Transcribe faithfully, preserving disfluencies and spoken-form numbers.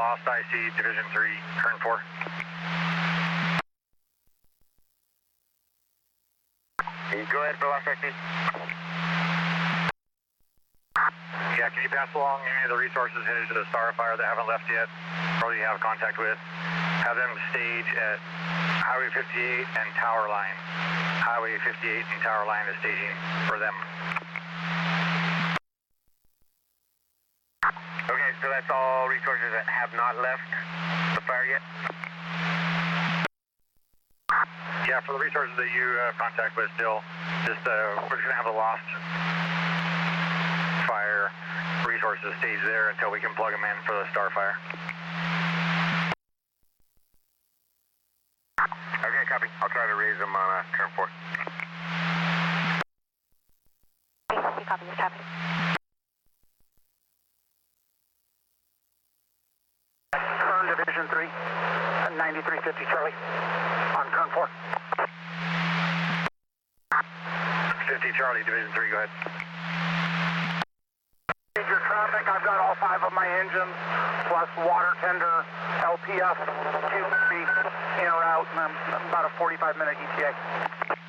Lost I C, Division three, turn four. Go ahead for Lost I C. Yeah, can you pass along any of the resources headed to the Starfire that haven't left yet, or you have contact with? Have them stage at Highway fifty-eight and Tower Line. Highway fifty-eight and Tower Line is staging for them. Okay, so that's all resources that have not left the fire yet? Yeah, for the resources that you have contact with still, just uh, we're just going to have the Lost Fire resources stage there until we can plug them in for the Starfire. Okay, copy. I'll try to raise them on uh, turn four. You copy, just happening. Turn Division three, ninety-three fifty Charlie, on turn four. fifty Charlie, Division three, go ahead. Major traffic, I've got all five of my engines, plus water tender, L P F, Q B, in or out, and I'm about a forty-five minute E T A.